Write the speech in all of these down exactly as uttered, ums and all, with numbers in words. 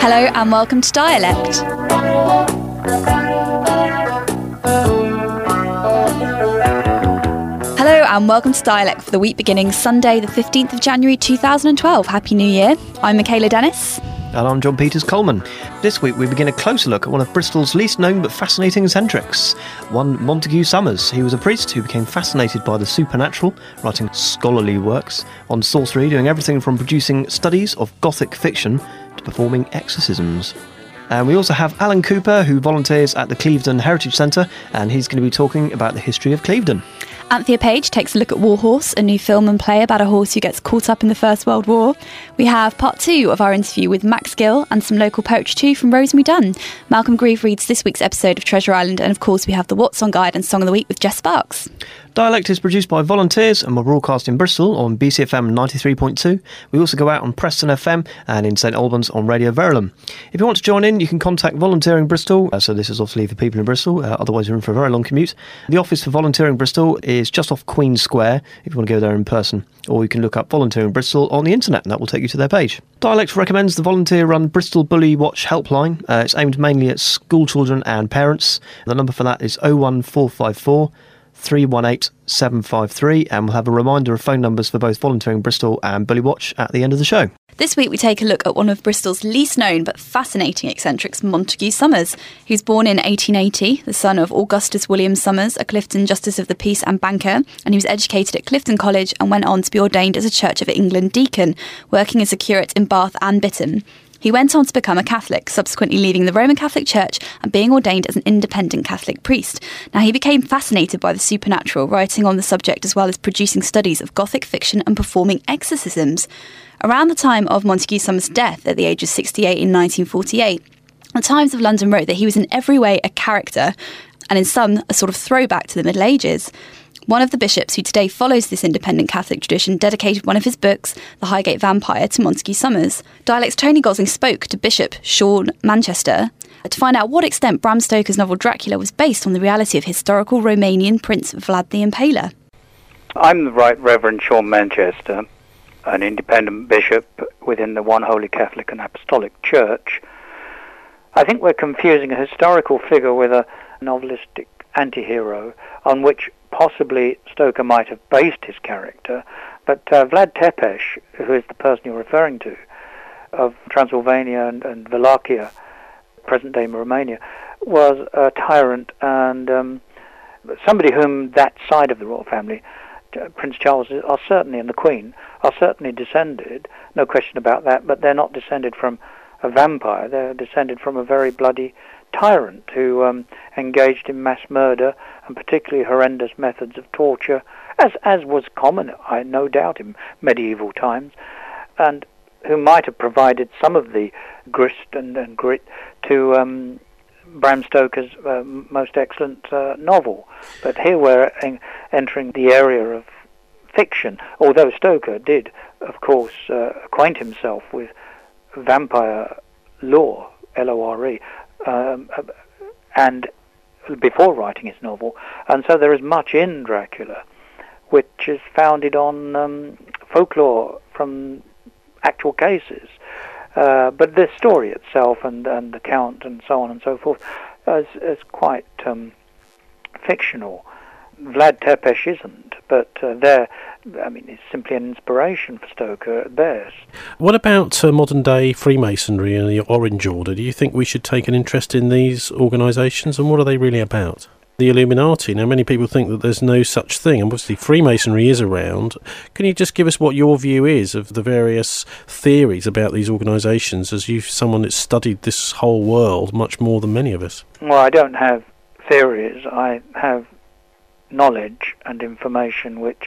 Hello and welcome to Dialect. Hello and welcome to Dialect for the week beginning Sunday the fifteenth of January two thousand twelve. Happy New Year. I'm Michaela Dennis. And I'm John Peters Coleman. This week we begin a closer look at one of Bristol's least known but fascinating eccentrics, one Montague Summers. He was a priest who became fascinated by the supernatural, writing scholarly works on sorcery, doing everything from producing studies of Gothic fiction to performing exorcisms. And we also have Alan Cooper, who volunteers at the Clevedon Heritage Centre, and he's going to be talking about the history of Clevedon. Anthea Page takes a look at War Horse, a new film and play about a horse who gets caught up in the First World War. We have part two of our interview with Max Gill and some local poetry too from Rosemary Dunn. Malcolm Grieve reads this week's episode of Treasure Island, and of course we have the What's On Guide and Song of the Week with Jess Sparks. Dialect is produced by volunteers and we're broadcast in Bristol on B C F M ninety-three point two. We also go out on Preston F M and in St Albans on Radio Verulam. If you want to join in, you can contact Volunteering Bristol. Uh, so this is obviously for people in Bristol, uh, otherwise you're in for a very long commute. The office for Volunteering Bristol is just off Queen Square, if you want to go there in person. Or you can look up Volunteering Bristol on the internet and that will take you to their page. Dialect recommends the volunteer-run Bristol Bully Watch helpline. Uh, it's aimed mainly at school children and parents. The number for that is oh one four five four three one eight seven five three, and we'll have a reminder of phone numbers for both Volunteering Bristol and Bully Watch at the end of the show. This week we take a look at one of Bristol's least known but fascinating eccentrics, Montague Summers. He was born in eighteen eighty, the son of Augustus William Summers, a Clifton Justice of the Peace and banker, and he was educated at Clifton College and went on to be ordained as a Church of England deacon, working as a curate in Bath and Bitton. He went on to become a Catholic, subsequently leaving the Roman Catholic Church and being ordained as an independent Catholic priest. Now, he became fascinated by the supernatural, writing on the subject as well as producing studies of Gothic fiction and performing exorcisms. Around the time of Montague Summers' death at the age of sixty-eight in nineteen forty-eight, the Times of London wrote that he was in every way a character and in some a sort of throwback to the Middle Ages. One of the bishops who today follows this independent Catholic tradition dedicated one of his books, The Highgate Vampire, to Montague Summers. Dialect's Tony Gosling spoke to Bishop Sean Manchester to find out what extent Bram Stoker's novel Dracula was based on the reality of historical Romanian Prince Vlad the Impaler. I'm the Right Reverend Sean Manchester, an independent bishop within the One Holy Catholic and Apostolic Church. I think we're confusing a historical figure with a novelistic anti-hero on which possibly Stoker might have based his character, but uh, Vlad Tepes, who is the person you're referring to, of Transylvania and, and Wallachia, present-day Romania, was a tyrant and um, somebody whom that side of the royal family, uh, Prince Charles are certainly, and the Queen, are certainly descended, no question about that, but they're not descended from a vampire, they're descended from a very bloody tyrant who um, engaged in mass murder and particularly horrendous methods of torture, as as was common, I no doubt, in medieval times, and who might have provided some of the grist and, and grit to um, Bram Stoker's uh, most excellent uh, novel. But here we're en- entering the area of fiction, although Stoker did, of course, uh, acquaint himself with vampire lore, L O R E, Um, and before writing his novel, and so there is much in Dracula which is founded on um, folklore from actual cases, uh, but the story itself and, and the count and so on and so forth is, is quite um, fictional. Vlad Tepes isn't, but uh, there, I mean, it's simply an inspiration for Stoker at best. What about uh, modern-day Freemasonry and the Orange Order? Do you think we should take an interest in these organisations, and what are they really about? The Illuminati, now many people think that there's no such thing, and obviously Freemasonry is around. Can you just give us what your view is of the various theories about these organisations, as you're someone that's studied this whole world much more than many of us? Well, I don't have theories, I have knowledge and information, which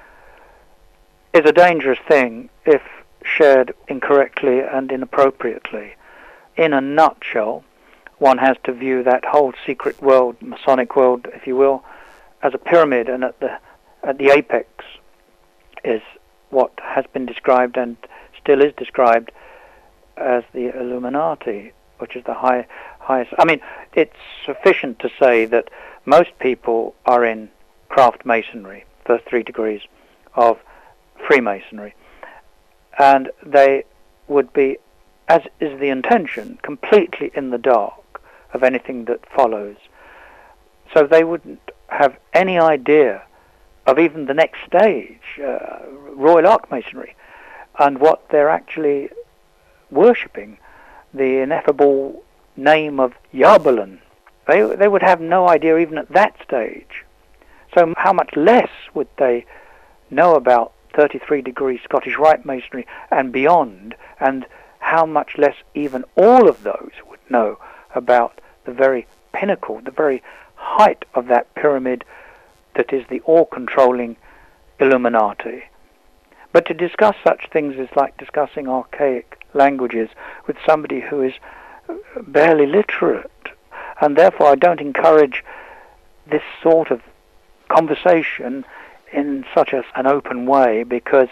is a dangerous thing if shared incorrectly and inappropriately. In a nutshell, one has to view that whole secret world, Masonic world, if you will, as a pyramid, and at the at the apex is what has been described and still is described as the Illuminati, which is the high, highest. I mean, it's sufficient to say that most people are in craft masonry, first three degrees of Freemasonry, and they would be as is the intention, completely in the dark of anything that follows. So they wouldn't have any idea of even the next stage, uh, Royal Archmasonry, and what they're actually worshipping, the ineffable name of Yabalon. They, they would have no idea even at that stage. So how much less would they know about thirty-three degree Scottish Rite Masonry and beyond, and how much less even all of those would know about the very pinnacle, the very height of that pyramid that is the all-controlling Illuminati. But to discuss such things is like discussing archaic languages with somebody who is barely literate, and therefore I don't encourage this sort of conversation in such a, an open way, because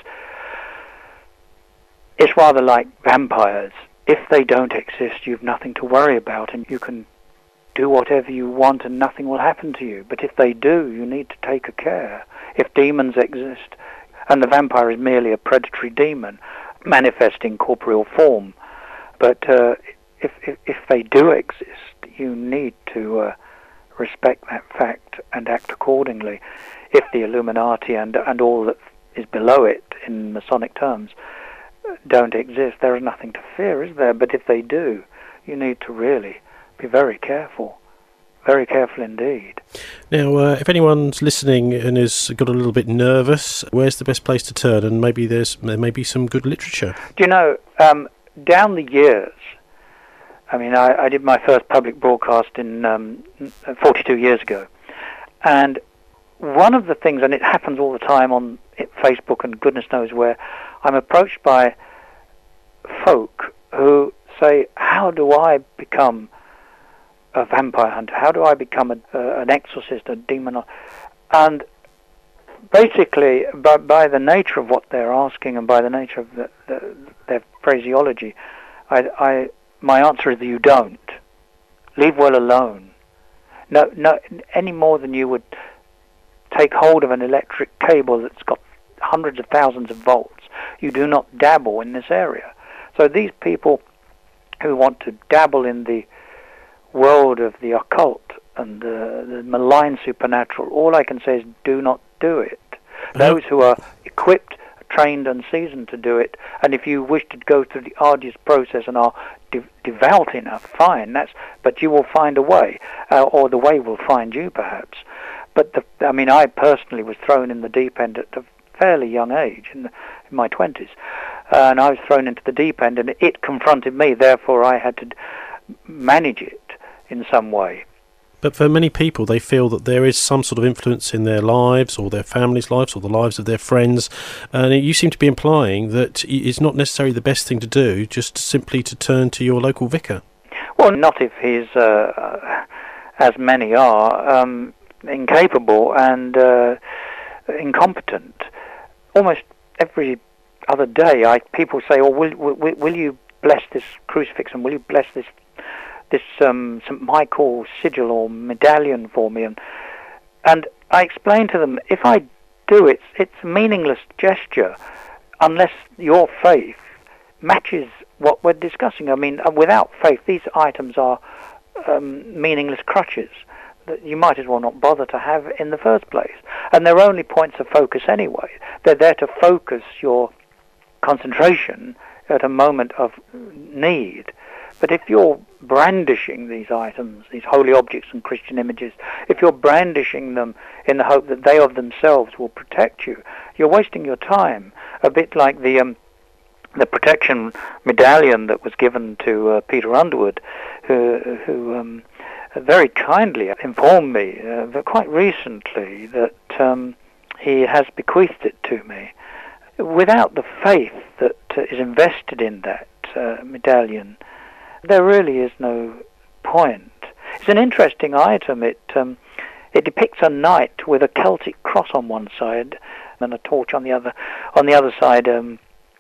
it's rather like vampires. If they don't exist, you've nothing to worry about, and you can do whatever you want and nothing will happen to you. But if they do, you need to take a care. If demons exist, and the vampire is merely a predatory demon manifesting corporeal form, but uh, if, if if they do exist, you need to uh, respect that fact and act accordingly. If the Illuminati and and all that is below it in Masonic terms don't exist, there is nothing to fear, is there? But if they do, you need to really be very careful, very careful indeed. Now, uh, if anyone's listening and has got a little bit nervous, where's the best place to turn? And maybe there's there may be some good literature. Do you know, um, down the years, I mean, I, I did my first public broadcast in um, forty-two years ago, and one of the things, and it happens all the time on Facebook and goodness knows where, I'm approached by folk who say, how do I become a vampire hunter? How do I become a, uh, an exorcist, a demon? And basically, by, by the nature of what they're asking and by the nature of the, the, their phraseology, I, I, my answer is that you don't. Leave well alone. No, no, any more than you would take hold of an electric cable that's got hundreds of thousands of volts. You do not dabble in this area. So these people who want to dabble in the world of the occult and the, the malign supernatural, all I can say is do not do it. Mm-hmm. Those who are equipped, trained and seasoned to do it, and if you wish to go through the arduous process and are de- devout enough, fine, that's, but you will find a way, uh, or the way will find you perhaps. But, the, I mean, I personally was thrown in the deep end at a fairly young age, in, the, in my twenties, uh, and I was thrown into the deep end, and it confronted me, therefore I had to manage it in some way. But for many people, they feel that there is some sort of influence in their lives or their families' lives or the lives of their friends, and you seem to be implying that it's not necessarily the best thing to do, just simply to turn to your local vicar. Well, not if he's, uh, as many are, um, incapable and uh, incompetent. Almost every other day, I people say, "Oh, will, will, will you bless this crucifix and will you bless this this um, Saint Michael sigil or medallion for me?" And and I explain to them, if I do it, it's a meaningless gesture unless your faith matches what we're discussing. I mean, without faith, these items are um, meaningless crutches that you might as well not bother to have in the first place. And they're only points of focus anyway. They're there to focus your concentration at a moment of need. But if you're brandishing these items, these holy objects and Christian images, if you're brandishing them in the hope that they of themselves will protect you, you're wasting your time. A bit like the um, the protection medallion that was given to uh, Peter Underwood, who, who um, very kindly informed me uh, quite recently that um, he has bequeathed it to me. Without the faith that uh, is invested in that uh, medallion, there really is no point. It's an interesting item. It um, it depicts a knight with a Celtic cross on one side and a torch on the other. On the other side, um,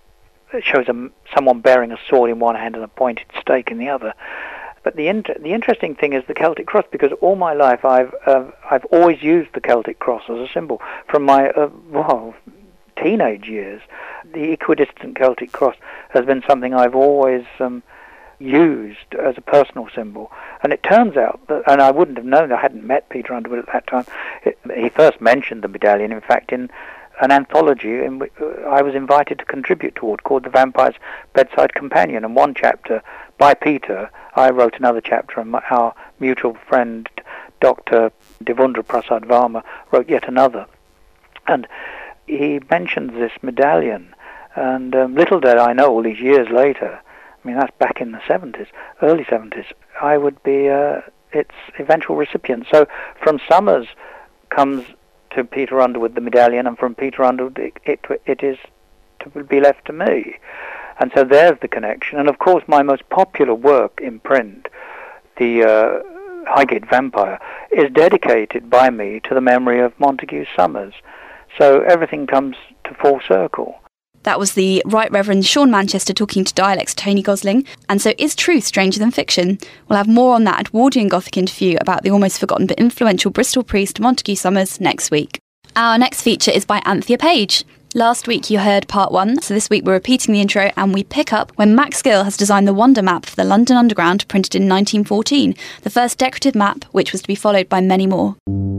it shows a, someone bearing a sword in one hand and a pointed stake in the other. But the inter- the interesting thing is the Celtic cross, because all my life I've uh, I've always used the Celtic cross as a symbol. From my uh, well, teenage years, the equidistant Celtic cross has been something I've always um, used as a personal symbol. And it turns out that, and I wouldn't have known, I hadn't met Peter Underwood at that time, it, he first mentioned the medallion, in fact, in an anthology in which I was invited to contribute toward, called The Vampire's Bedside Companion. And one chapter by Peter, I wrote another chapter, and my, our mutual friend Doctor Devendra Prasad Varma wrote yet another. And he mentions this medallion, and um, little did I know all these years later, I mean that's back in the seventies, early seventies, I would be uh, its eventual recipient. So from Summers comes to Peter Underwood the medallion, and from Peter Underwood it, it, it is to be left to me. And so there's the connection. And of course my most popular work in print, the uh, Highgate Vampire, is dedicated by me to the memory of Montague Summers. So everything comes to full circle. That was the Right Reverend Sean Manchester talking to Dialect's Tony Gosling. And so is truth stranger than fiction? We'll have more on that Edwardian Gothic interview about the almost forgotten but influential Bristol priest Montague Summers next week. Our next feature is by Anthea Page. Last week you heard part one, so this week we're repeating the intro and we pick up when Max Gill has designed the Wonder Map for the London Underground, printed in nineteen fourteen, the first decorative map which was to be followed by many more.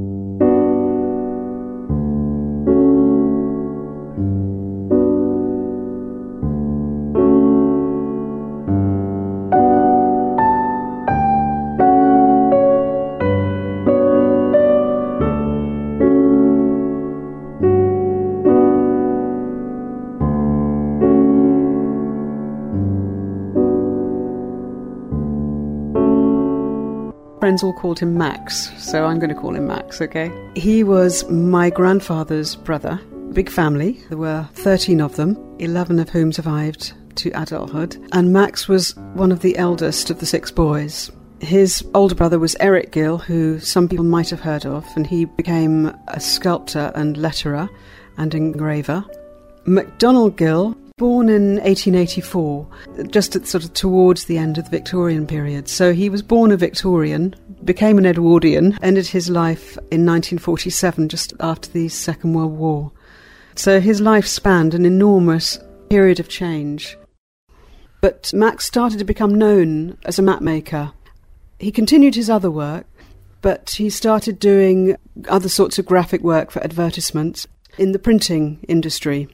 Friends all called him Max, so I'm going to call him Max, okay? He was my grandfather's brother, big family. There were thirteen of them, eleven of whom survived to adulthood, and Max was one of the eldest of the six boys. His older brother was Eric Gill, who some people might have heard of, and he became a sculptor and letterer and engraver. MacDonald Gill, born in eighteen eighty-four, just at sort of towards the end of the Victorian period. So he was born a Victorian, became an Edwardian, ended his life in nineteen forty-seven, just after the Second World War. So his life spanned an enormous period of change. But Max started to become known as a map maker. He continued his other work, but he started doing other sorts of graphic work for advertisements in the printing industry.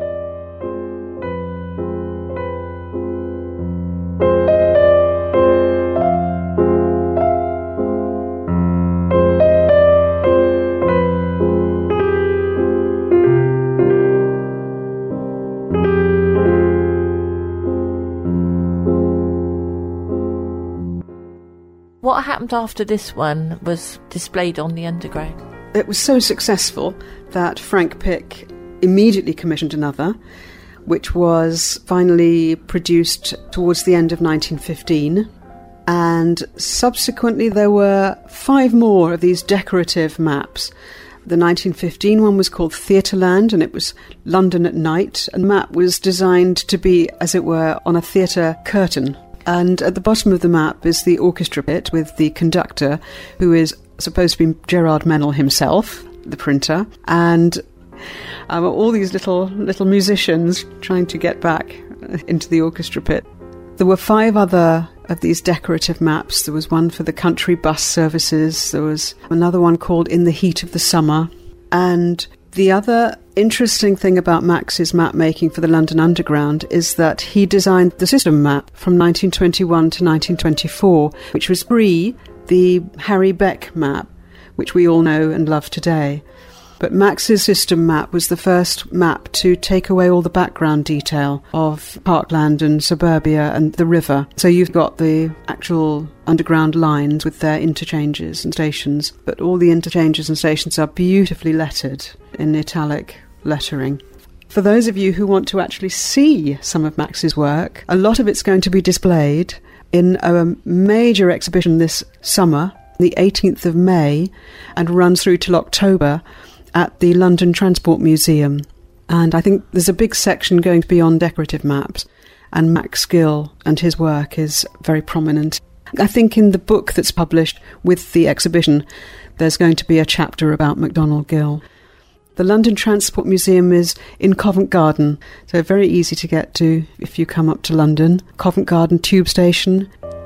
What happened after this one was displayed on the Underground? It was so successful that Frank Pick immediately commissioned another, which was finally produced towards the end of nineteen fifteen. And subsequently there were five more of these decorative maps. The nineteen fifteen one was called Theatreland, and it was London at night. And the map was designed to be, as it were, on a theatre curtain. And at the bottom of the map is the orchestra pit with the conductor, who is supposed to be Gerard Mennell himself, the printer, and um, all these little little musicians trying to get back into the orchestra pit. There were five other of these decorative maps. There was one for the country bus services. There was another one called In the Heat of the Summer. And the other interesting thing about Max's map making for the London Underground is that he designed the system map from nineteen twenty-one to nineteen twenty-four, which was pre the Harry Beck map, which we all know and love today. But Max's system map was the first map to take away all the background detail of parkland and suburbia and the river. So you've got the actual underground lines with their interchanges and stations, but all the interchanges and stations are beautifully lettered in italic lettering. For those of you who want to actually see some of Max's work, a lot of it's going to be displayed in a major exhibition this summer, the eighteenth of May, and runs through till October, at the London Transport Museum. And I think there's a big section going to be on decorative maps, and Max Gill and his work is very prominent. I think in the book that's published with the exhibition, there's going to be a chapter about MacDonald Gill. The London Transport Museum is in Covent Garden, so very easy to get to if you come up to London. Covent Garden Tube Station.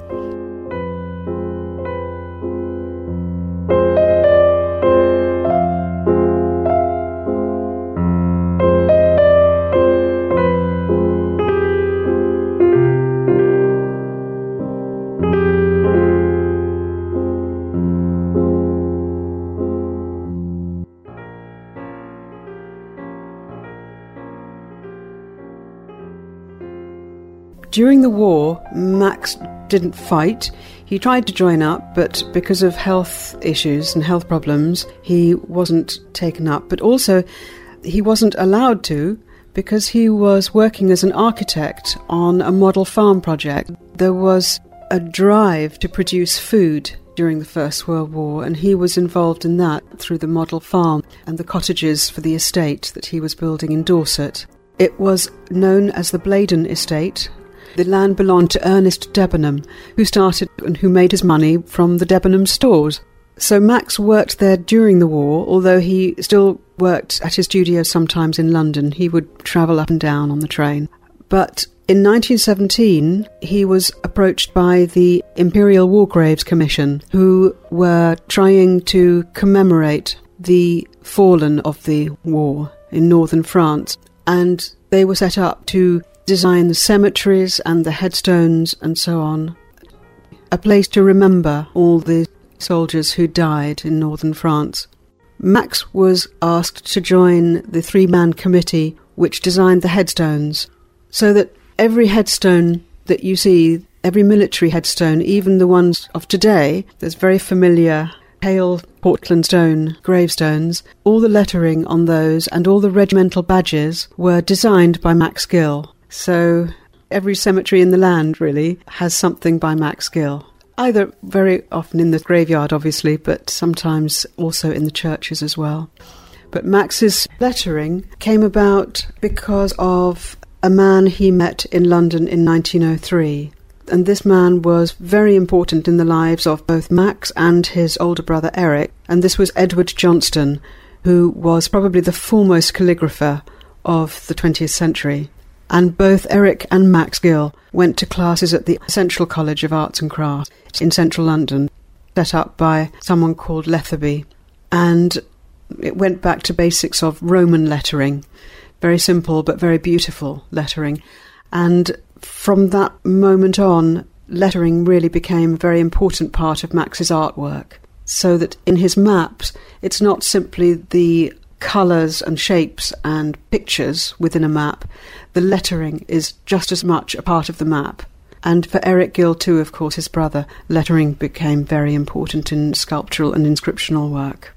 During the war, Max didn't fight. He tried to join up, but because of health issues and health problems, he wasn't taken up. But also, he wasn't allowed to because he was working as an architect on a model farm project. There was a drive to produce food during the First World War, and he was involved in that through the model farm and the cottages for the estate that he was building in Dorset. It was known as the Blaydon Estate. The land belonged to Ernest Debenham, who started and who made his money from the Debenham stores. So Max worked there during the war, although he still worked at his studio sometimes in London. He would travel up and down on the train. But in nineteen seventeen, he was approached by the Imperial War Graves Commission, who were trying to commemorate the fallen of the war in northern France. And they were set up to design the cemeteries and the headstones and so on. A place to remember all the soldiers who died in northern France. Max was asked to join the three-man committee which designed the headstones, so that every headstone that you see, every military headstone, even the ones of today, there's very familiar pale Portland stone gravestones, all the lettering on those and all the regimental badges were designed by Max Gill. So every cemetery in the land, really, has something by Max Gill. Either very often in the graveyard, obviously, but sometimes also in the churches as well. But Max's lettering came about because of a man he met in London in nineteen oh three. And this man was very important in the lives of both Max and his older brother Eric. And this was Edward Johnston, who was probably the foremost calligrapher of the twentieth century. And both Eric and Max Gill went to classes at the Central College of Arts and Crafts in central London, set up by someone called Letherby. And it went back to basics of Roman lettering, very simple but very beautiful lettering. And from that moment on, lettering really became a very important part of Max's artwork, so that in his maps, it's not simply the colours and shapes and pictures within a map. The lettering is just as much a part of the map. And for Eric Gill too, of course, his brother, lettering became very important in sculptural and inscriptional work.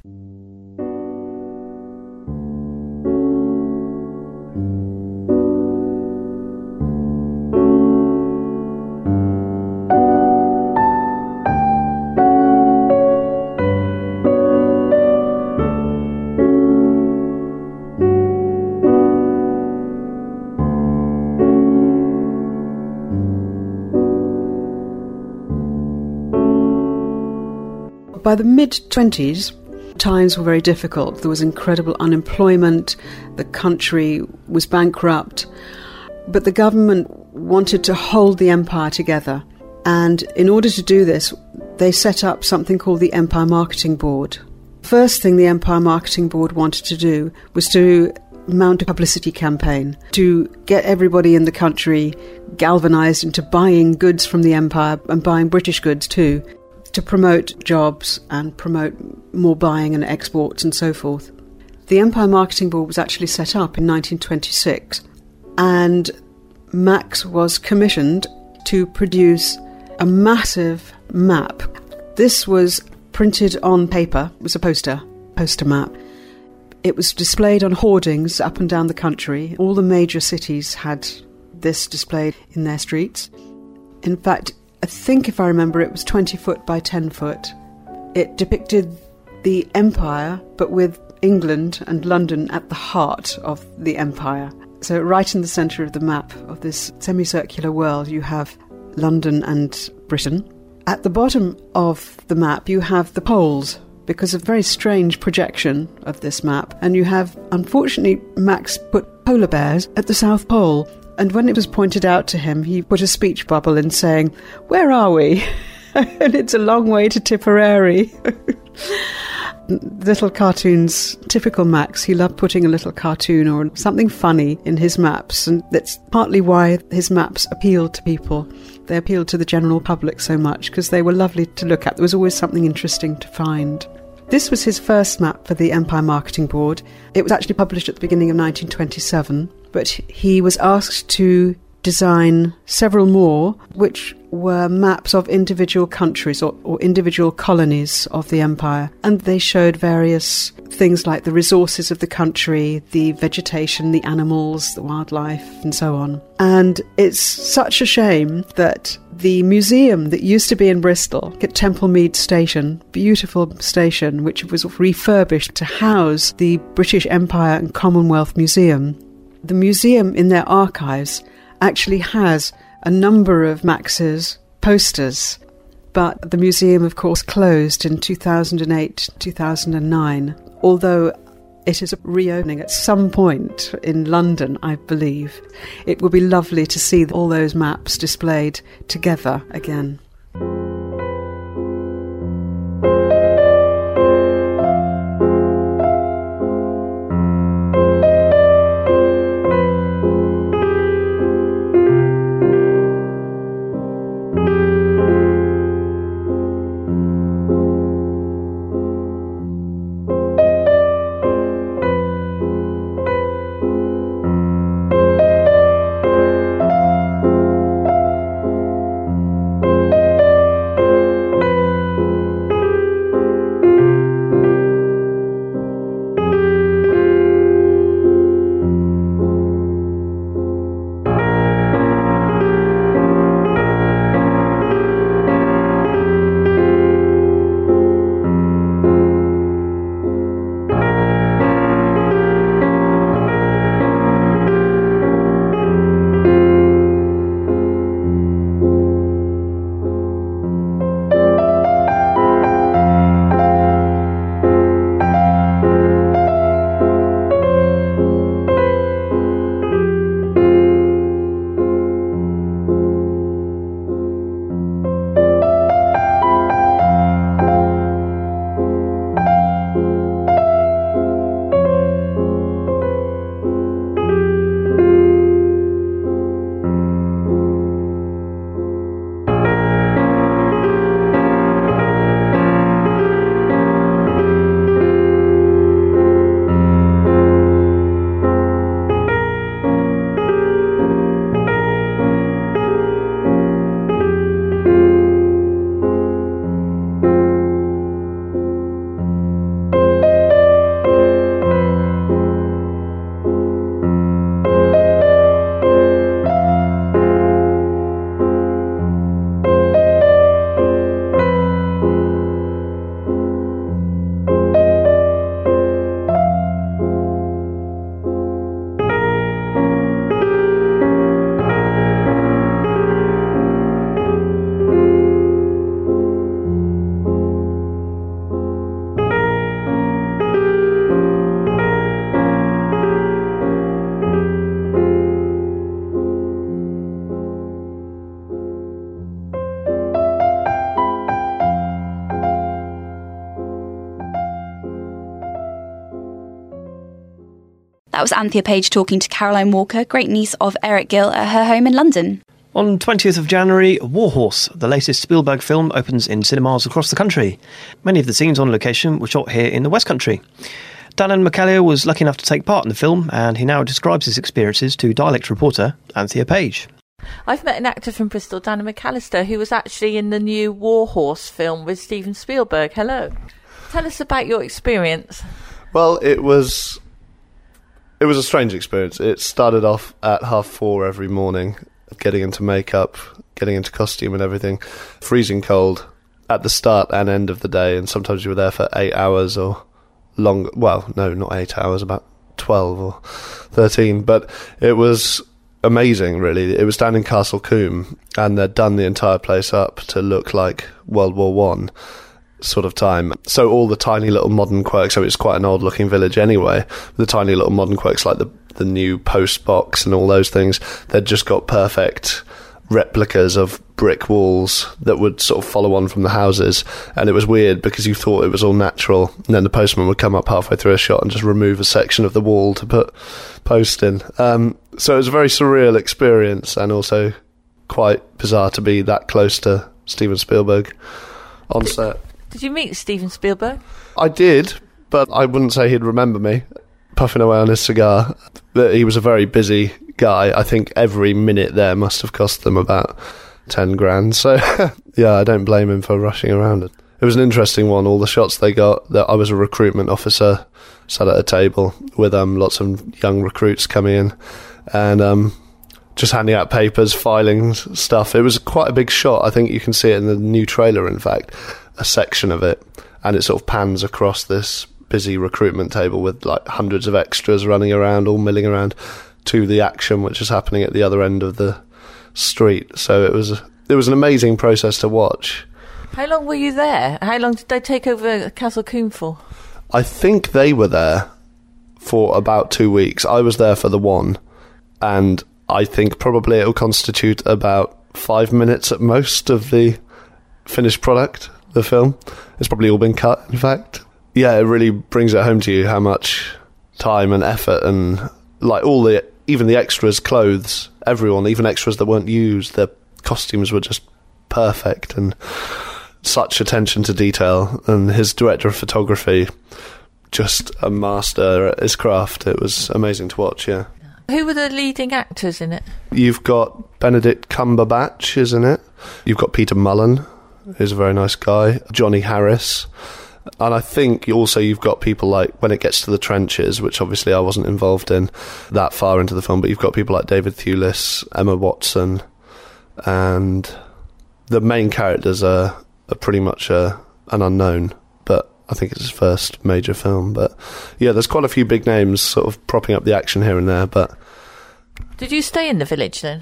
By the mid-twenties, times were very difficult. There was incredible unemployment, the country was bankrupt, but the government wanted to hold the empire together. And in order to do this, they set up something called the Empire Marketing Board. First thing the Empire Marketing Board wanted to do was to mount a publicity campaign to get everybody in the country galvanised into buying goods from the empire and buying British goods too, to promote jobs and promote more buying and exports and so forth. The Empire Marketing Board was actually set up in nineteen twenty-six, and Max was commissioned to produce a massive map. This was printed on paper, it was a poster, poster map. It was displayed on hoardings up and down the country. All the major cities had this displayed in their streets. In fact, I think, if I remember, it was twenty foot by ten foot. It depicted the empire, but with England and London at the heart of the empire. So right in the centre of the map of this semicircular world, you have London and Britain. At the bottom of the map, you have the poles, because of very strange projection of this map. And you have, unfortunately, Max put polar bears at the South Pole. And when it was pointed out to him, he put a speech bubble in saying, "Where are we?" And it's a long way to Tipperary. Little cartoons, typical Max. He loved putting a little cartoon or something funny in his maps, and that's partly why his maps appealed to people. They appealed to the general public so much because they were lovely to look at. There was always something interesting to find. This was his first map for the Empire Marketing Board. It was actually published at the beginning of nineteen twenty-seven, but he was asked to design several more, which were maps of individual countries or, or individual colonies of the empire. And they showed various things like the resources of the country, the vegetation, the animals, the wildlife, and so on. And it's such a shame that the museum that used to be in Bristol, at Temple Mead Station, beautiful station, which was refurbished to house the British Empire and Commonwealth Museum, the museum in their archives actually has a number of Max's posters, but the museum, of course, closed in two thousand eight, two thousand nine, although it is reopening at some point in London, I believe. It would be lovely to see all those maps displayed together again. That was Anthea Page talking to Caroline Walker, great niece of Eric Gill, at her home in London. On twentieth of January, Warhorse, the latest Spielberg film, opens in cinemas across the country. Many of the scenes on location were shot here in the West Country. Danan McCallier was lucky enough to take part in the film, and he now describes his experiences to dialect reporter Anthea Page. I've met an actor from Bristol, Danan McAllister, who was actually in the new Warhorse film with Steven Spielberg. Hello. Tell us about your experience. Well, it was... It was a strange experience. It started off at half four every morning, getting into makeup, getting into costume and everything, freezing cold at the start and end of the day, and sometimes you were there for eight hours or longer. Well, no, not eight hours, about twelve or thirteen, but it was amazing, really. It was down in Castle Combe, and they'd done the entire place up to look like World War One, sort of time. So all the tiny little modern quirks, so it's quite an old looking village anyway, the tiny little modern quirks like the the new post box and all those things, they'd just got perfect replicas of brick walls that would sort of follow on from the houses, and it was weird because you thought it was all natural, and then the postman would come up halfway through a shot and just remove a section of the wall to put post in. Um, so it was a very surreal experience, and also quite bizarre to be that close to Steven Spielberg on set. Did you meet Steven Spielberg? I did, but I wouldn't say he'd remember me, puffing away on his cigar. But he was a very busy guy. I think every minute there must have cost them about ten grand. So, yeah, I don't blame him for rushing around it. It was an interesting one, all the shots they got. That I was a recruitment officer, sat at a table with um, lots of young recruits coming in, and um, just handing out papers, filing stuff. It was quite a big shot. I think you can see it in the new trailer, in fact, a section of it, and it sort of pans across this busy recruitment table with like hundreds of extras running around, all milling around, to the action which is happening at the other end of the street. So it was it was an amazing process to watch. How long were you there? How long did they take over Castle Combe for? I think they were there for about two weeks. I was there for the one, and I think probably it'll constitute about five minutes at most of the finished product, the film. It's probably all been cut, in fact. Yeah, it really brings it home to you how much time and effort and, like, all the, even the extras' clothes, everyone, even extras that weren't used, their costumes were just perfect, and such attention to detail. And his director of photography, just a master at his craft. It was amazing to watch, yeah. Who were the leading actors in it? You've got Benedict Cumberbatch, isn't it? You've got Peter Mullen, who's a very nice guy, Johnny Harris. And I think also you've got people like, when it gets to the trenches, which obviously I wasn't involved in that far into the film, but you've got people like David Thewlis, Emma Watson, and the main characters are, are pretty much uh, an unknown, but I think it's his first major film. But yeah, there's quite a few big names sort of propping up the action here and there. But did you stay in the village then?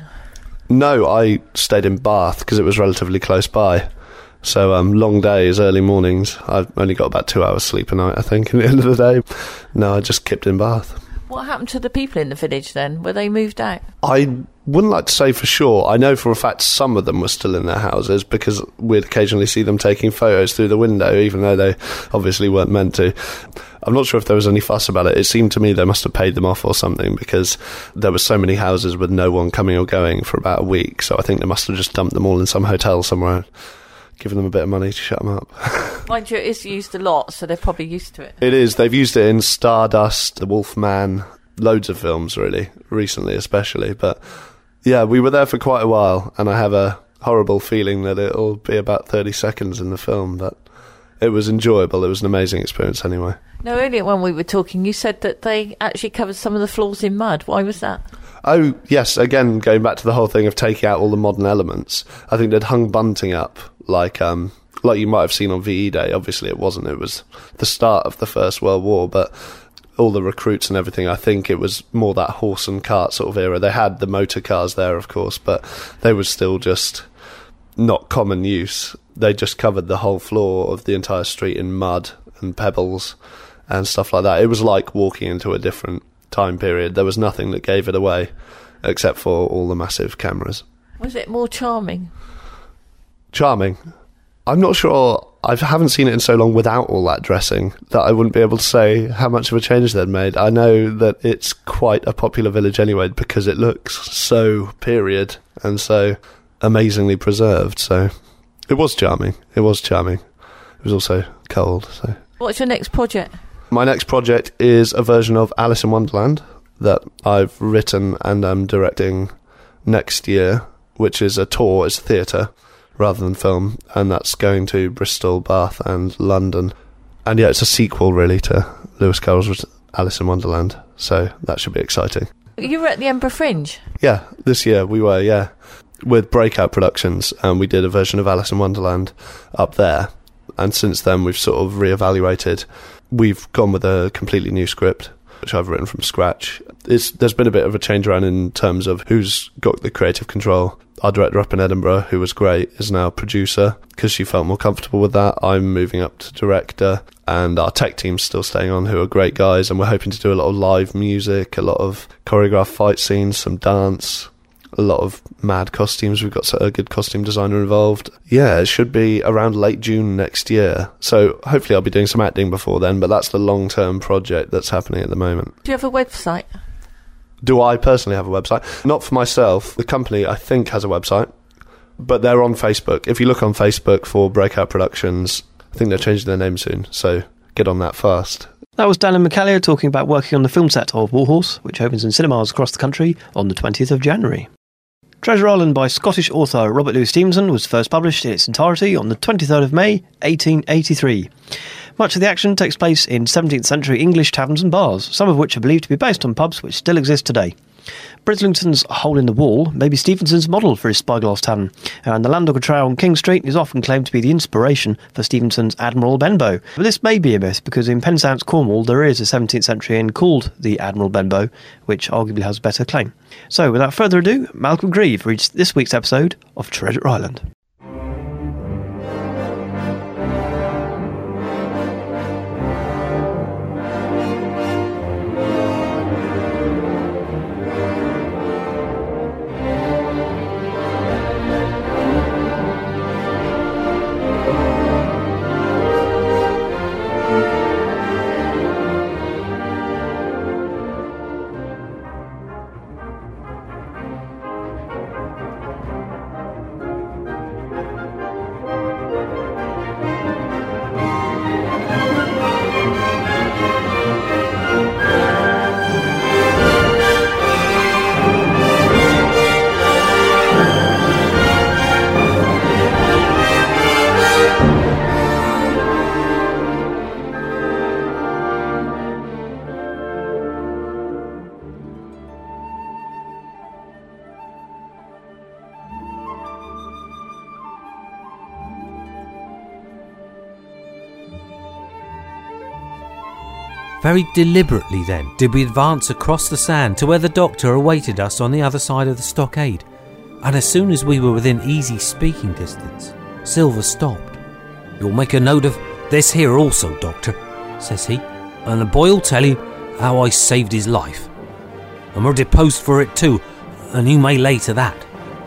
No, I stayed in Bath because it was relatively close by. So um, long days, early mornings. I've only got about two hours sleep a night, I think, at the end of the day. No, I just kept in Bath. What happened to the people in the village then? Were they moved out? I wouldn't like to say for sure. I know for a fact some of them were still in their houses because we'd occasionally see them taking photos through the window, even though they obviously weren't meant to. I'm not sure if there was any fuss about it. It seemed to me they must have paid them off or something because there were so many houses with no one coming or going for about a week. So I think they must have just dumped them all in some hotel somewhere, giving them a bit of money to shut them up. Mind you, it is used a lot, so they're probably used to it. It is. They've used it in Stardust, The Wolfman, loads of films, really, recently especially. But, yeah, we were there for quite a while, and I have a horrible feeling that it'll be about thirty seconds in the film, but it was enjoyable. It was an amazing experience anyway. No, earlier when we were talking, you said that they actually covered some of the floors in mud. Why was that? Oh, yes, again, going back to the whole thing of taking out all the modern elements, I think they'd hung bunting up, like um, like you might have seen on V E Day. Obviously it wasn't, it was the start of the First World War, but all the recruits and everything, I think it was more that horse and cart sort of era. They had the motor cars there, of course, but they were still just not common use. They just covered the whole floor of the entire street in mud and pebbles and stuff like that. It was like walking into a different time period. There was nothing that gave it away except for all the massive cameras. Was it more charming? Charming? I'm not sure. I haven't seen it in so long without all that dressing that I wouldn't be able to say how much of a change they'd made. I know that it's quite a popular village anyway because it looks so period and so amazingly preserved. So it was charming. It was charming. It was also cold. So what's your next project? My next project is a version of Alice in Wonderland that I've written and I'm directing next year, which is a tour, it's theatre rather than film, and that's going to Bristol, Bath and London. And yeah, it's a sequel really to Lewis Carroll's Alice in Wonderland, so that should be exciting. You were at the Edinburgh Fringe? Yeah, this year we were, yeah, with Breakout Productions, and we did a version of Alice in Wonderland up there. And since then we've sort of reevaluated. We've gone with a completely new script, which I've written from scratch. it's, there's been a bit of a change around in terms of who's got the creative control. Our director up in Edinburgh, who was great, is now producer because she felt more comfortable with that. I'm moving up to director, and our tech team's still staying on, who are great guys, and we're hoping to do a lot of live music, a lot of choreographed fight scenes, some dance, a lot of mad costumes. We've got a good costume designer involved. Yeah, it should be around late June next year. So hopefully I'll be doing some acting before then, but that's the long-term project that's happening at the moment. Do you have a website? Do I personally have a website? Not for myself. The company, I think, has a website, but they're on Facebook. If you look on Facebook for Breakout Productions, I think they're changing their name soon, so get on that fast. That was Daniel McCallier talking about working on the film set of Warhorse, which opens in cinemas across the country on the twentieth of January. Treasure Island by Scottish author Robert Louis Stevenson was first published in its entirety on the twenty-third of May, eighteen eighty-three. Much of the action takes place in seventeenth century English taverns and bars, some of which are believed to be based on pubs which still exist today. Brislington's Hole in the Wall may be Stevenson's model for his Spyglass Tavern, and the Landau Trail on King Street is often claimed to be the inspiration for Stevenson's Admiral Benbow. But this may be a myth, because in Penzance, Cornwall, there is a seventeenth century inn called the Admiral Benbow, which arguably has a better claim. So, without further ado, Malcolm Grieve reads this week's episode of Treasure Island. Very deliberately, then, did we advance across the sand to where the doctor awaited us on the other side of the stockade, and as soon as we were within easy speaking distance, Silver stopped. "You'll make a note of this here also, Doctor," says he, "and the boy'll tell you how I saved his life. And we're deposed for it too, and you may lay to that.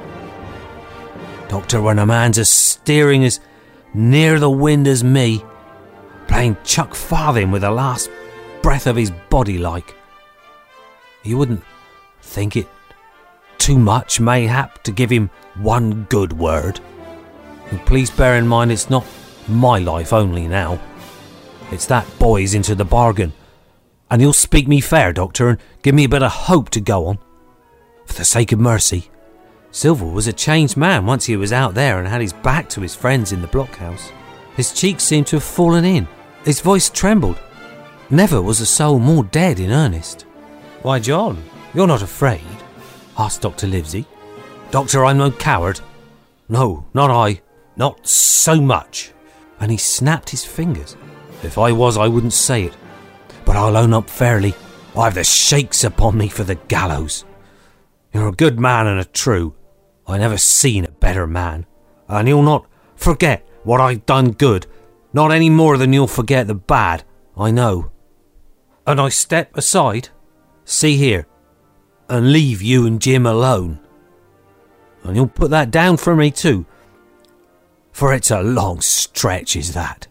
Doctor, when a man's as steering as near the wind as me, playing chuck farthing with the last breath of his body like, you wouldn't think it too much mayhap to give him one good word. And please bear in mind it's not my life only now, it's that boy's into the bargain, and you'll speak me fair, Doctor, and give me a bit of hope to go on. For the sake of mercy." Silver was a changed man once he was out there and had his back to his friends in the blockhouse. His cheeks seemed to have fallen in, his voice trembled. Never was a soul more dead in earnest. "Why, John, you're not afraid?" asked Doctor Livesey. "Doctor, I'm no coward. No, not I. Not so much." And he snapped his fingers. "If I was, I wouldn't say it. But I'll own up fairly. I've the shakes upon me for the gallows. You're a good man and a true. I never seen a better man. And you'll not forget what I've done good, not any more than you'll forget the bad, I know. And I step aside, see here, and leave you and Jim alone. And you'll put that down for me too, for it's a long stretch, is that."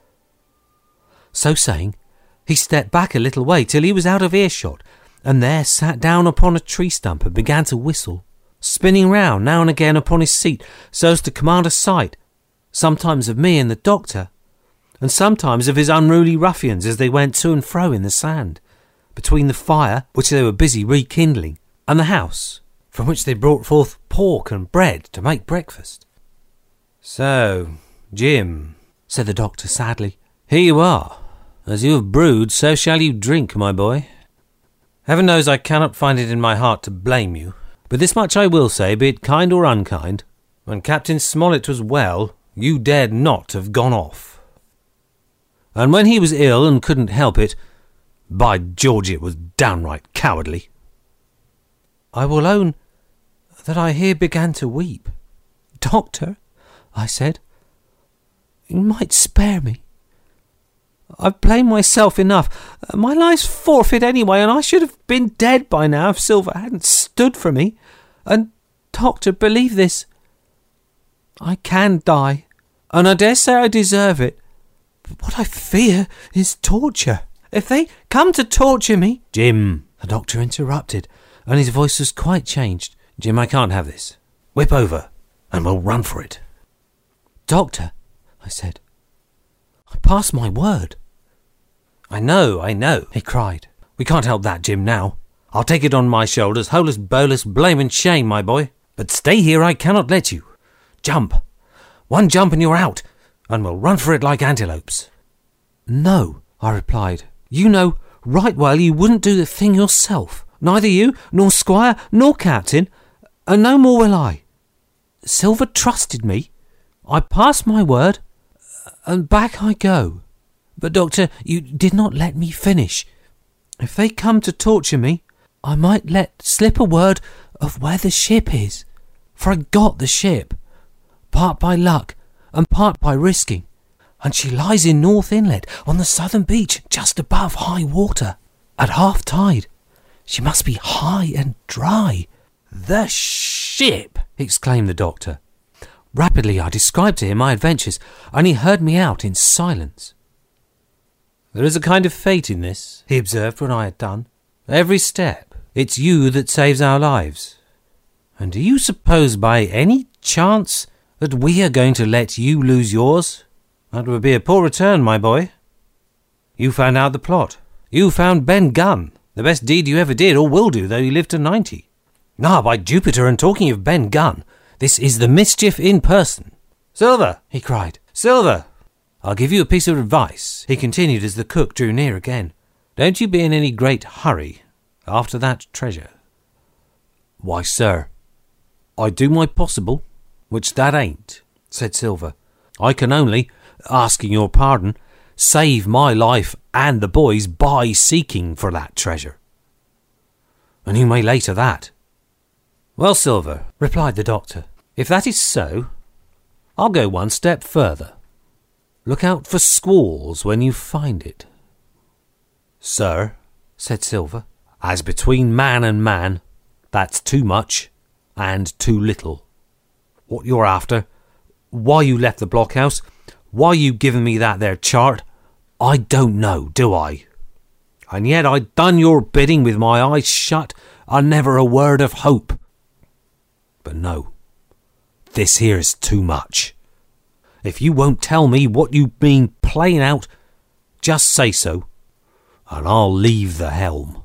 So saying, he stepped back a little way till he was out of earshot, and there sat down upon a tree stump and began to whistle, spinning round now and again upon his seat so as to command a sight, sometimes of me and the doctor, and sometimes of his unruly ruffians as they went to and fro in the sand, between the fire which they were busy rekindling, and the house from which they brought forth pork and bread to make breakfast. "So, Jim," said the doctor sadly, "here you are. As you have brewed, so shall you drink, my boy. Heaven knows I cannot find it in my heart to blame you, but this much I will say, be it kind or unkind, when Captain Smollett was well, you dared not have gone off. And when he was ill and couldn't help it, by George, it was downright cowardly. I will own that I here began to weep. Doctor, I said, you might spare me. I've blamed myself enough. My life's forfeit anyway, and I should have been dead by now if Silver hadn't stood for me. And, Doctor, believe this, I can die, and I dare say I deserve it. But what I fear is torture. If they come to torture me... Jim, the doctor interrupted, and his voice was quite changed. Jim, I can't have this. Whip over, and we'll run for it. Doctor, I said, I pass my word. I know, I know, he cried. We can't help that, Jim, now. I'll take it on my shoulders, holus bolus, blame and shame, my boy. But stay here, I cannot let you. Jump. One jump and you're out, and we'll run for it like antelopes. No, I replied. You know right well you wouldn't do the thing yourself. Neither you, nor Squire, nor Captain, and no more will I. Silver trusted me. I passed my word, and back I go. But, Doctor, you did not let me finish. If they come to torture me, I might let slip a word of where the ship is. For I got the ship, part by luck and part by risking, and she lies in North Inlet on the southern beach just above high water. At half tide, she must be high and dry. The ship! Exclaimed the doctor. Rapidly I described to him my adventures, and he heard me out in silence. There is a kind of fate in this, he observed when I had done. Every step, it's you that saves our lives. And do you suppose by any chance that we are going to let you lose yours? That would be a poor return, my boy. You found out the plot. You found Ben Gunn, the best deed you ever did or will do, though you live to ninety. Ah, by Jupiter, and talking of Ben Gunn, this is the mischief in person. Silver, he cried, Silver! I'll give you a piece of advice, he continued as the cook drew near again. Don't you be in any great hurry after that treasure. Why, sir, I do my possible, which that ain't, said Silver. I can only, asking your pardon, save my life and the boys by seeking for that treasure. And you may lay to that. Well, Silver, replied the doctor, if that is so, I'll go one step further. Look out for squalls when you find it. Sir, said Silver, as between man and man, that's too much and too little. What you're after, why you left the blockhouse, why you given me that there chart, I don't know, do I? And yet I done your bidding with my eyes shut, and never a word of hope. But no, this here is too much. If you won't tell me what you've been playing out, just say so, and I'll leave the helm.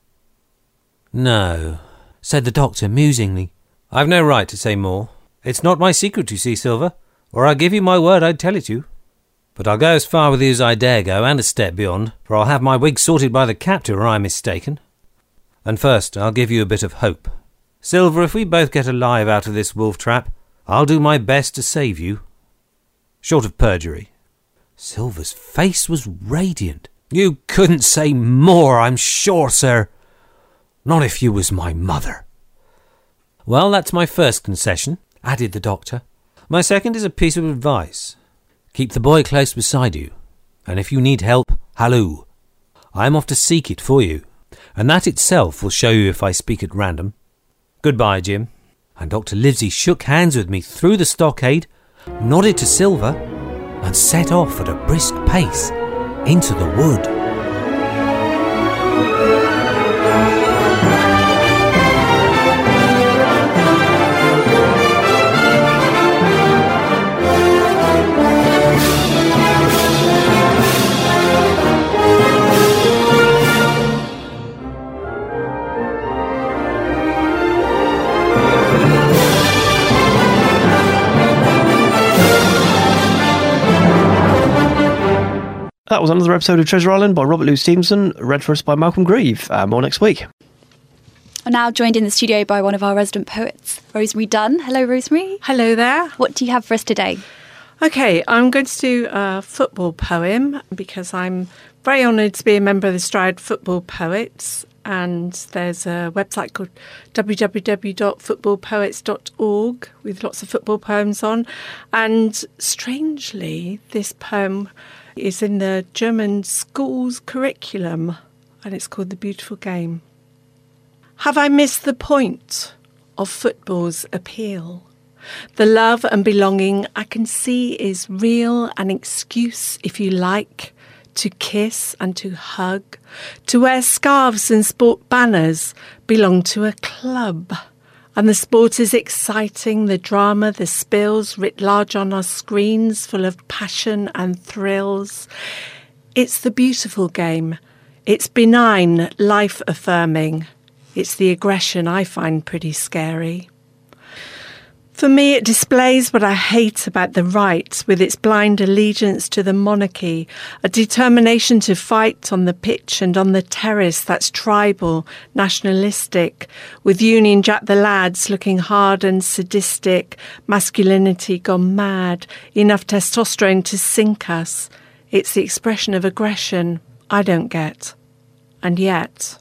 No, said the doctor musingly. I've no right to say more. It's not my secret, you see, Silver, or I'll give you my word I'd tell it you. But I'll go as far with you as I dare go, and a step beyond, for I'll have my wig sorted by the captain, or I'm mistaken. And first, I'll give you a bit of hope. Silver, if we both get alive out of this wolf trap, I'll do my best to save you. Short of perjury. Silver's face was radiant. You couldn't say more, I'm sure, sir. Not if you was my mother. Well, that's my first concession, added the doctor. My second is a piece of advice. Keep the boy close beside you, and if you need help, halloo. I am off to seek it for you, and that itself will show you if I speak at random. Goodbye, Jim. And Doctor Livesey shook hands with me through the stockade, nodded to Silver, and set off at a brisk pace into the wood. That was another episode of Treasure Island by Robert Louis Stevenson, read for us by Malcolm Grieve. Uh, more next week. I'm now joined in the studio by one of our resident poets, Rosemary Dunn. Hello, Rosemary. Hello there. What do you have for us today? Okay, I'm going to do a football poem because I'm very honoured to be a member of the Stride Football Poets, and there's a website called w w w dot football poets dot org with lots of football poems on. And strangely, this poem is in the German school's curriculum, and it's called The Beautiful Game. Have I missed the point of football's appeal? The love and belonging I can see is real, an excuse, if you like, to kiss and to hug, to wear scarves and sport banners, belong to a club. And the sport is exciting, the drama, the spills writ large on our screens, full of passion and thrills. It's the beautiful game. It's benign, life-affirming. It's the aggression I find pretty scary. For me, it displays what I hate about the right, with its blind allegiance to the monarchy, a determination to fight on the pitch and on the terrace that's tribal, nationalistic, with Union Jack the lads looking hard and sadistic, masculinity gone mad, enough testosterone to sink us. It's the expression of aggression I don't get. And yet...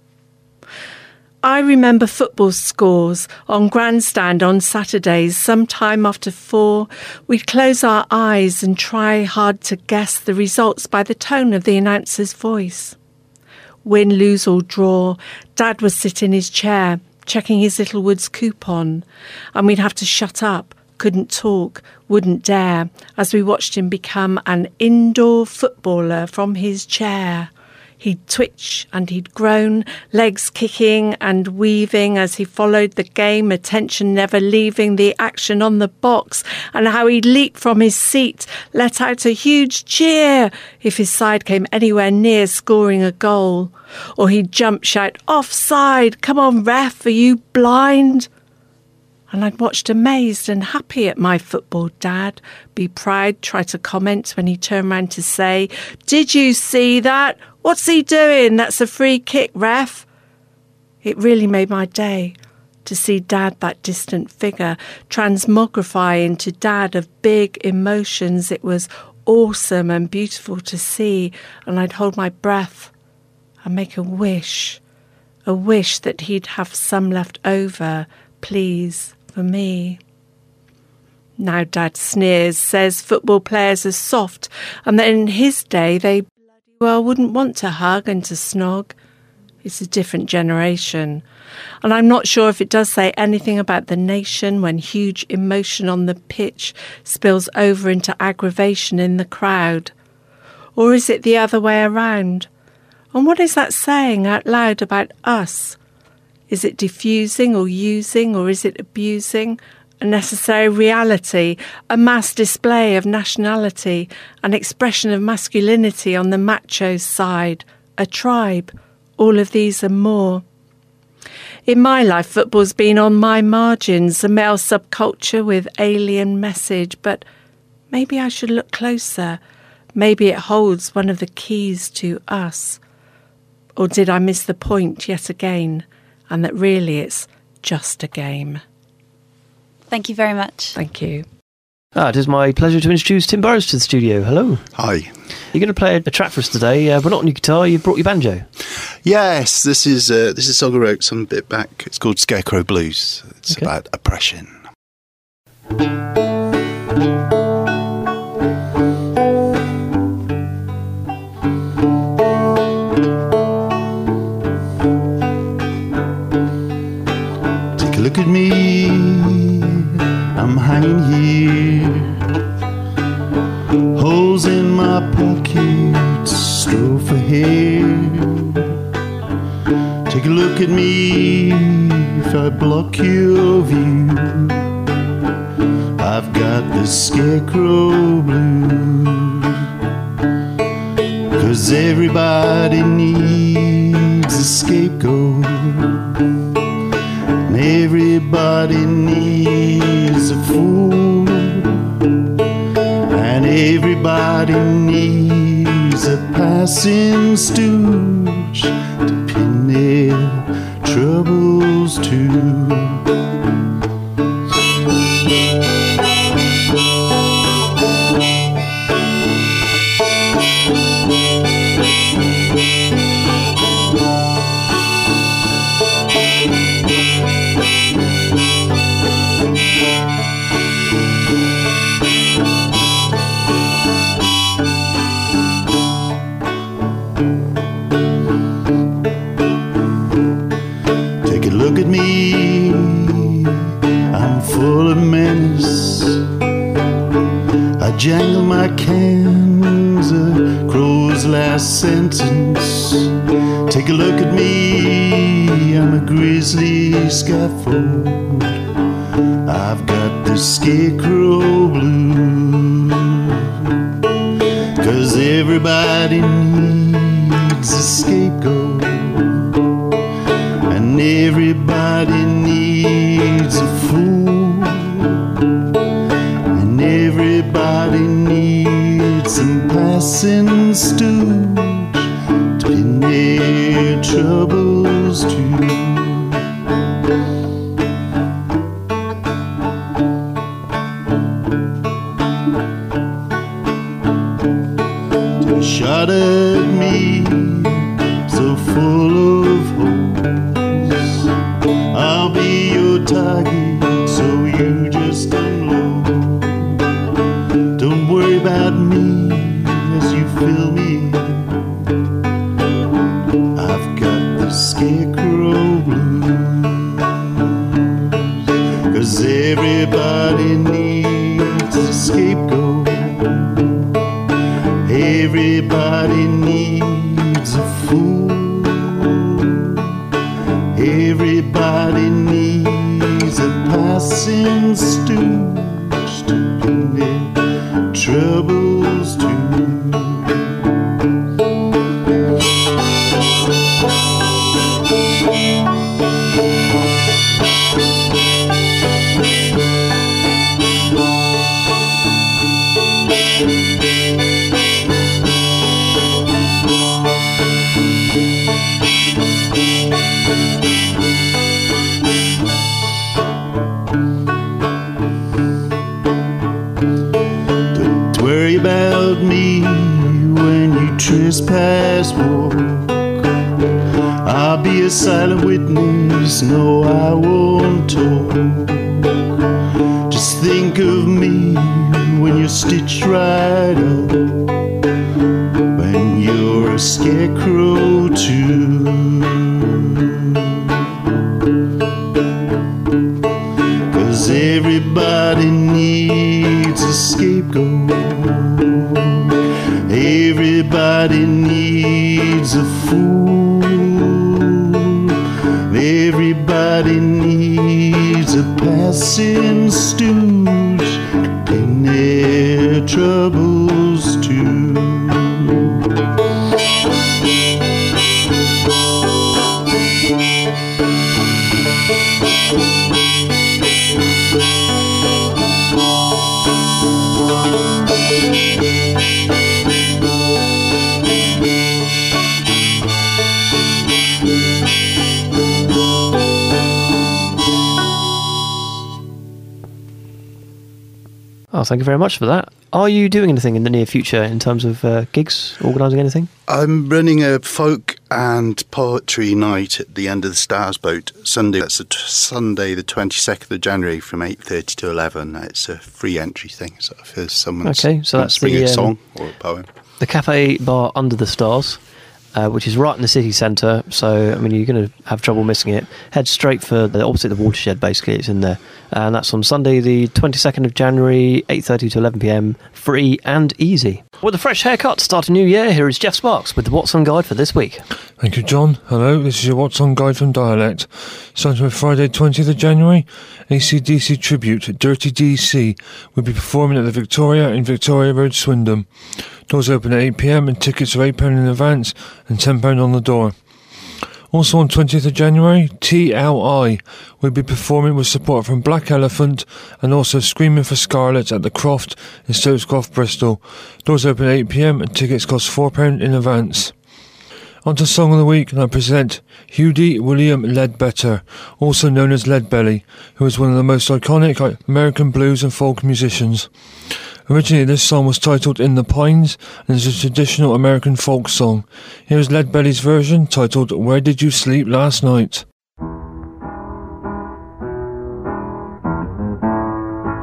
I remember football scores on grandstand on Saturdays. Sometime after four, we'd close our eyes and try hard to guess the results by the tone of the announcer's voice. Win, lose or draw, Dad would sit in his chair, checking his little Woods coupon, and we'd have to shut up, couldn't talk, wouldn't dare, as we watched him become an indoor footballer from his chair. He'd twitch and he'd groan, legs kicking and weaving as he followed the game, attention never leaving the action on the box, and how he'd leap from his seat, let out a huge cheer if his side came anywhere near scoring a goal. Or he'd jump, shout, "Offside! Come on, ref, are you blind?" And I'd watched amazed and happy at my football dad, be proud, try to comment when he turned round to say, "Did you see that? What's he doing? That's a free kick, ref." It really made my day to see Dad, that distant figure, transmogrify into Dad of big emotions. It was awesome and beautiful to see, and I'd hold my breath and make a wish, a wish that he'd have some left over, please, for me. Now Dad sneers, says football players are soft, and that in his day they well wouldn't want to hug and to snog. It's a different generation. And I'm not sure if it does say anything about the nation when huge emotion on the pitch spills over into aggravation in the crowd. Or is it the other way around? And what is that saying out loud about us? Is it diffusing or using, or is it abusing? A necessary reality, a mass display of nationality, an expression of masculinity on the macho side, a tribe, all of these and more. In my life, football's been on my margins, a male subculture with alien message, but maybe I should look closer. Maybe it holds one of the keys to us. Or did I miss the point yet again, and that really it's just a game? Thank you very much. Thank you. Ah, it is my pleasure to introduce Tim Burrows to the studio. Hello. Hi. You're going to play a, a track for us today, uh, but not on your guitar. You've brought your banjo. Yes, this is uh, this is a song I wrote some bit back. It's called Scarecrow Blues. It's okay. About oppression. Take a look at me. I'm hanging here, holes in my pockets, straw for hair. Take a look at me, if I block your view, I've got the scarecrow blues. 'Cause everybody needs a scapegoat, and everybody needs a fool, and everybody needs a passing stooge to pin their troubles to. Take a look at me, I'm full of menace. I jangle my cans, a crow's last sentence. Take a look at me, I'm a grizzly scaffold. I've got the scarecrow blues. 'Cause everybody needs a scapegoat, and everybody needs a fool, and everybody needs some passing stooge to pin their troubles to. Take a shot at me, so full of holes. I'll be your target, so you just unload. Don't worry about me as you fill me. I've got the scarecrow blues. 'Cause everybody needs a scapegoat. Everybody needs a fool. Everybody needs a passing stooge to pin their troubles to. Don't worry about me when you trespass walk. I'll be a silent witness, no I won't talk. Just think of me when you're stitched right up, when you're a scarecrow too. 'Cause everybody needs a scapegoat. Everybody needs a fool. Everybody needs a passing stooge to pin their troubles to. Oh, thank you very much for that. Are you doing anything in the near future in terms of uh, gigs, organising anything? I'm running a folk and poetry night at the End of the Stars boat Sunday. That's a t- Sunday, the twenty-second of January, from eight thirty to eleven. It's a free entry thing. So if there's someone okay, so that's bring the a um, song or a poem, the Cafe Bar Under the Stars, uh, which is right in the city centre. So I mean, you're going to have trouble missing it. Head straight for the opposite the watershed. Basically, it's in there. And that's on Sunday the twenty-second of January, eight thirty to eleven p m, free and easy. With a fresh haircut to start a new year, here is Jeff Sparks with the What's On Guide for this week. Thank you, John. Hello, this is your What's On Guide from Dialect. Starting with Friday twentieth of January, A C D C Tribute, Dirty D C, will be performing at the Victoria in Victoria Road, Swindon. Doors open at eight p m and tickets are eight pounds in advance and ten pounds on the door. Also on twentieth of January, T L I will be performing with support from Black Elephant and also Screaming for Scarlet at the Croft in Stokescroft, Bristol. Doors open at eight p m and tickets cost four pounds in advance. On to Song of the Week, and I present Hughie William Ledbetter, also known as Leadbelly, who is one of the most iconic American blues and folk musicians. Originally, this song was titled In the Pines and is a traditional American folk song. Here is Leadbelly's version, titled Where Did You Sleep Last Night?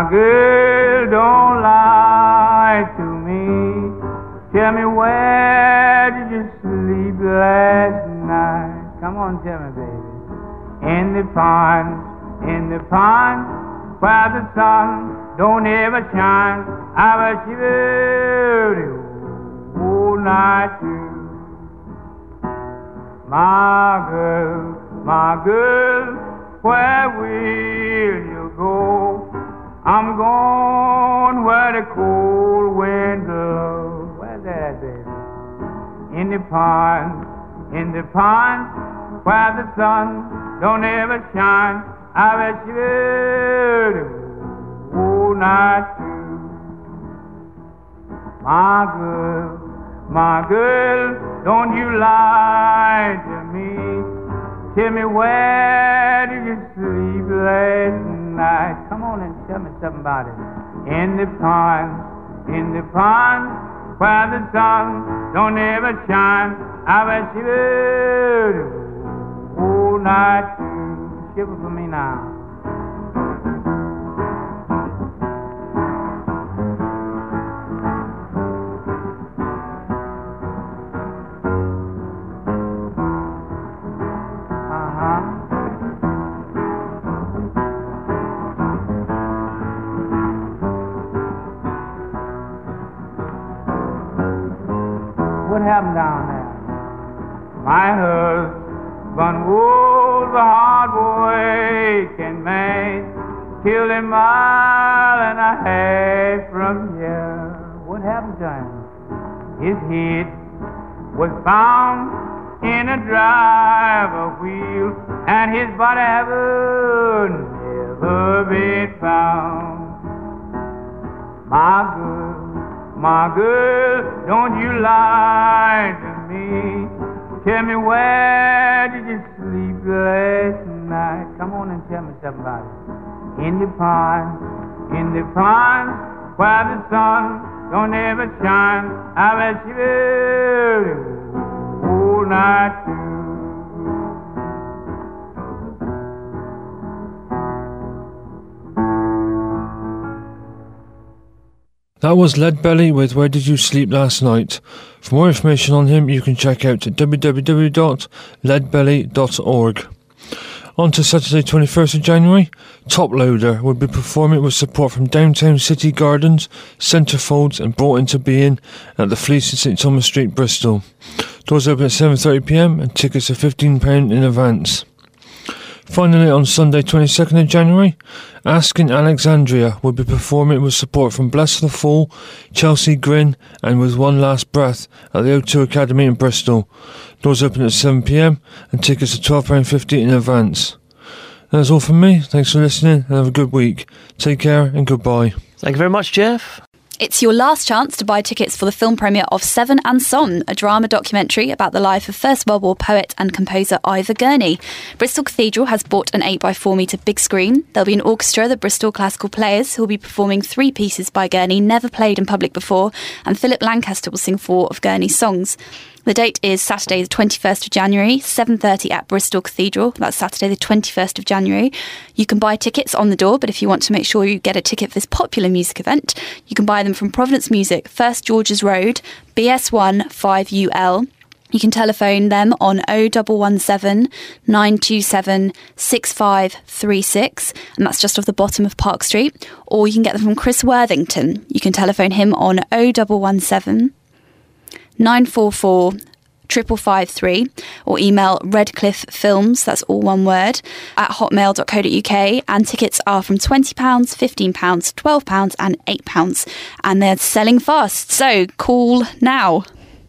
My girl, don't lie to me. Tell me, where did you sleep last night? Come on, tell me, baby. In the pond, in the pond, where the sun don't ever shine. I was shivering all night too. My girl, my girl, where will you go? I'm going where the cold wind blows. Where's that, baby? In the pond, in the pond, where the sun don't ever shine. I bet you will all night too. My girl, my girl, don't you lie to me. Tell me, where did you sleep last night? Come on and tell me something about it. In the pond, in the pond, where the sun don't ever shine. I bet you will all night too. Shiver for me now. What happened down there? My husband was a hard working man, killed a mile and a half from here. What happened to him? His head was found in a driver wheel, and his body haven't never been found. My girl, my girl, don't you lie to me. Tell me, where did you sleep last night? Come on and tell me something about it. In the pond, in the pond, where the sun don't ever shine. I bet you will all night too. That was Leadbelly with Where Did You Sleep Last Night? For more information on him, you can check out w w w dot leadbelly dot org. On to Saturday twenty-first of January, Top Loader will be performing with support from Downtown City Gardens, Centrefolds and Brought Into Being at the Fleece in St Thomas Street, Bristol. Doors open at seven thirty p m and tickets are fifteen pounds in advance. Finally, on Sunday twenty-second of January, Askin Alexandria will be performing with support from Bless the Fall, Chelsea Grin and With One Last Breath at the O two Academy in Bristol. Doors open at seven p m and tickets are twelve pounds fifty in advance. That's all from me. Thanks for listening and have a good week. Take care and goodbye. Thank you very much, Jeff. It's your last chance to buy tickets for the film premiere of Seven and Son, a drama documentary about the life of First World War poet and composer Ivor Gurney. Bristol Cathedral has bought an eight by four metre big screen. There'll be an orchestra, the Bristol Classical Players, who will be performing three pieces by Gurney never played in public before, and Philip Lancaster will sing four of Gurney's songs. The date is Saturday the twenty-first of January, seven thirty at Bristol Cathedral. That's Saturday the twenty-first of January. You can buy tickets on the door, but if you want to make sure you get a ticket for this popular music event, you can buy them from Providence Music, First George's Road, B S one five U L. You can telephone them on oh one one seven, nine two seven, six five three six, and that's just off the bottom of Park Street. Or you can get them from Chris Worthington. You can telephone him on oh one one seven, nine four four, triple five three, or email redcliffefilms, that's all one word, at hotmail dot co dot uk, and tickets are from twenty pounds, fifteen pounds, twelve pounds and eight pounds, and they're selling fast, so call now.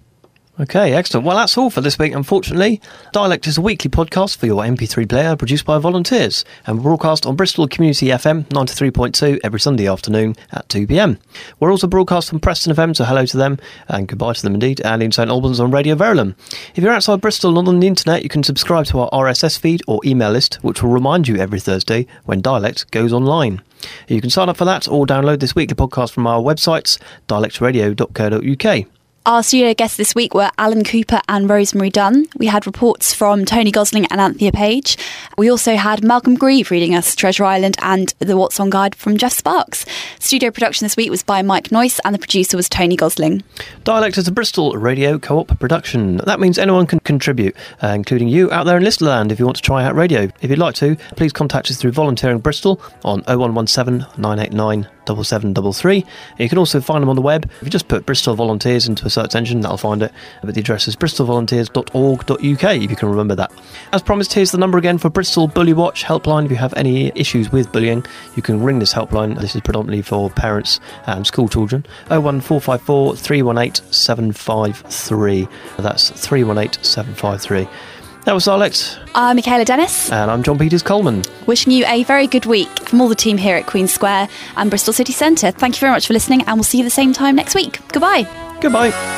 Okay, excellent. Well, that's all for this week, unfortunately. Dialect is a weekly podcast for your M P three player produced by volunteers and broadcast on Bristol Community F M ninety-three point two every Sunday afternoon at two p m. We're also broadcast on Preston F M, so hello to them and goodbye to them indeed, and in St Albans on Radio Verulam. If you're outside Bristol and on the internet, you can subscribe to our R S S feed or email list, which will remind you every Thursday when Dialect goes online. You can sign up for that or download this weekly podcast from our websites, dialect radio dot co dot uk. Our studio guests this week were Alan Cooper and Rosemary Dunn. We had reports from Tony Gosling and Anthea Page. We also had Malcolm Grieve reading us Treasure Island and the What's On Guide from Jeff Sparks. Studio production this week was by Mike Noyce and the producer was Tony Gosling. Dialect is a Bristol Radio Co-op production. That means anyone can contribute, uh, including you out there in Listerland if you want to try out radio. If you'd like to, please contact us through Volunteering Bristol on oh one one seven, nine eight nine, seven seven three three. You can also find them on the web. If you just put Bristol Volunteers into a search engine, that'll find it. But the address is bristol volunteers dot org dot U K if you can remember that. As promised, here's the number again for Bristol Bully Watch helpline. If you have any issues with bullying, you can ring this helpline. This is predominantly for parents and school children. oh one four five four, three one eight, seven five three. That's three one eight, seven five three. That was Dialect. I'm Michaela Dennis. And I'm John Peters Coleman. Wishing you a very good week from all the team here at Queen Square and Bristol City Centre. Thank you very much for listening, and we'll see you the same time next week. Goodbye. Goodbye.